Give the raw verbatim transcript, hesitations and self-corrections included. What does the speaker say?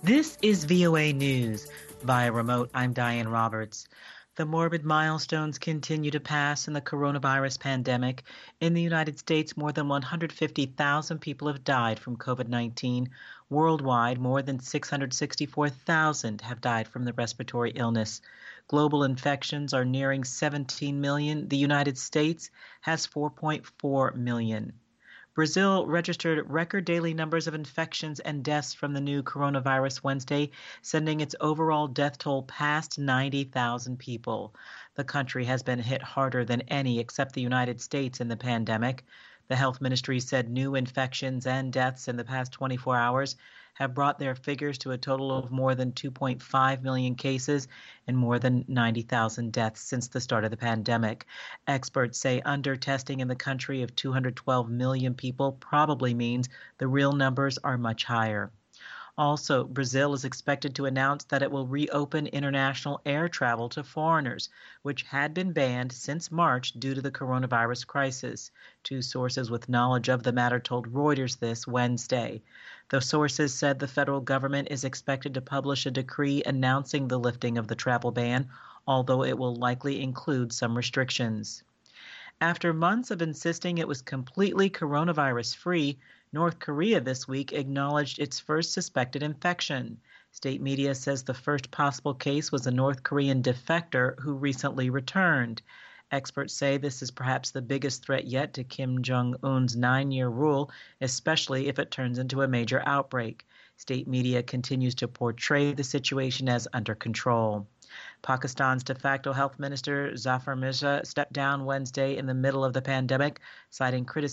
This is V O A News. Via remote, I'm Diane Roberts. The morbid milestones continue to pass in the coronavirus pandemic. In the United States, more than one hundred fifty thousand people have died from COVID nineteen. Worldwide, more than six hundred sixty-four thousand have died from the respiratory illness. Global infections are nearing seventeen million. The United States has four point four million. Brazil registered record daily numbers of infections and deaths from the new coronavirus Wednesday, sending its overall death toll past ninety thousand people. The country has been hit harder than any except the United States in the pandemic. The health ministry said new infections and deaths in the past twenty-four hours have brought their figures to a total of more than two point five million cases and more than ninety thousand deaths since the start of the pandemic. Experts say under-testing in the country of two hundred twelve million people probably means the real numbers are much higher. Also, Brazil is expected to announce that it will reopen international air travel to foreigners, which had been banned since March due to the coronavirus crisis. Two sources with knowledge of the matter told Reuters this Wednesday. The sources said the federal government is expected to publish a decree announcing the lifting of the travel ban, although it will likely include some restrictions. After months of insisting it was completely coronavirus-free, North Korea this week acknowledged its first suspected infection. State media says the first possible case was a North Korean defector who recently returned. Experts say this is perhaps the biggest threat yet to Kim Jong-un's nine-year rule, especially if it turns into a major outbreak. State media continues to portray the situation as under control. Pakistan's de facto health minister Zafar Mirza stepped down Wednesday in the middle of the pandemic, citing criticism